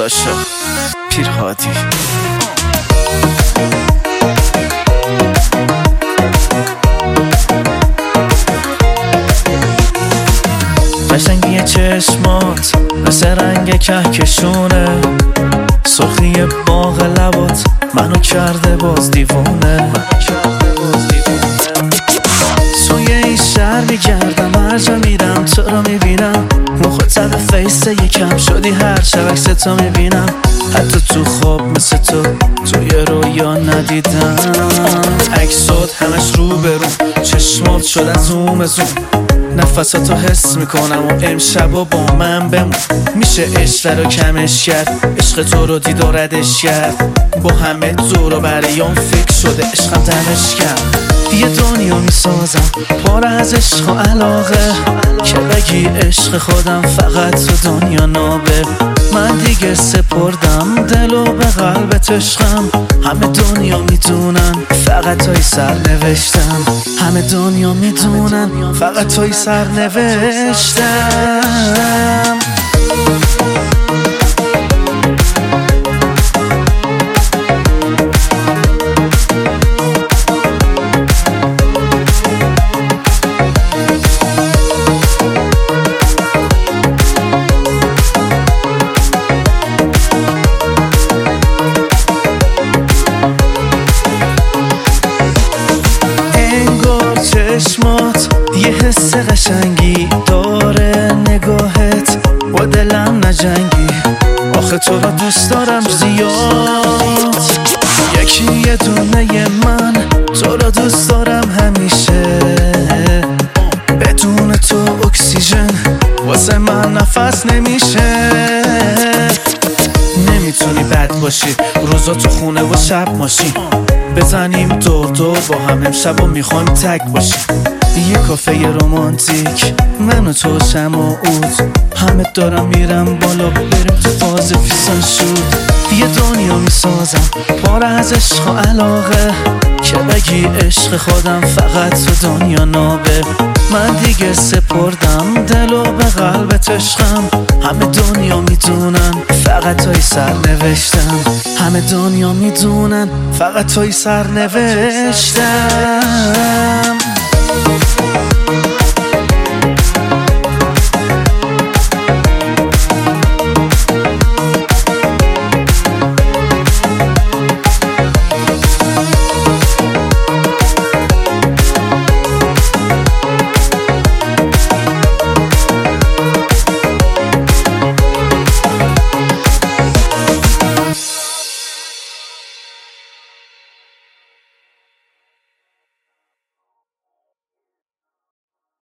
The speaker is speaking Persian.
ساشا پیرهادی. قشنگی چشمات مثل رنگ کهکشونه، سرخی باغ لبات منو کرده باز دیوونه. توی این شهر میگردم، هر جا میرم تو رو میبینم، مخاطب فیس یکم شدی هر شب عکس تو میبینم، حتی تو خواب مثل توی رویا ندیدم. عکسات همش رو برو، چشمات شد از زوم زوم، نفساتو حس میکنم و امشب و با من بمون. میشه عشق رو کمش کرد، عشق تو رو دید و ردش کرد، با همه دور و بریام فکر شده عشقم دمش کرد. یه دنیا میسازم پر از عشق و علاقه، که بگی عشق خودم فقط تو دنیا نابه. من دیگه سپردم دلو به قلبت عشقم، همه دنیا میدونن فقط توی سر نوشتم، همه دنیا میدونن فقط توی سر نوشتم. چشمات یه حس قشنگی داره، نگاهت با دلم نجنگی، آخه تو رو دوست دارم زیاد. یکی یه دونه من تو رو دوست دارم همیشه، بدون تو اکسیژن واسه من نفس نمیشه. نمیتونی بد باشی، روزا تو خونه و شب ماشین، بزنیم دور دور با هم امشب و میخوایم تک باشیم. یه کافه رومانتیک من و تو شم و عود، همه دارم میرم بالا بریم تو فاز فیسان شود. یه دنیا میسازم پر از عشق و علاقه، که بگی عشق خودم فقط تو دنیا نابه. من دیگه سپردم دلو به قلبت عشقم، همه دنیا میدونن فقط توی سر نوشتم، همه دنیا میدونن فقط توی سر نوشتم.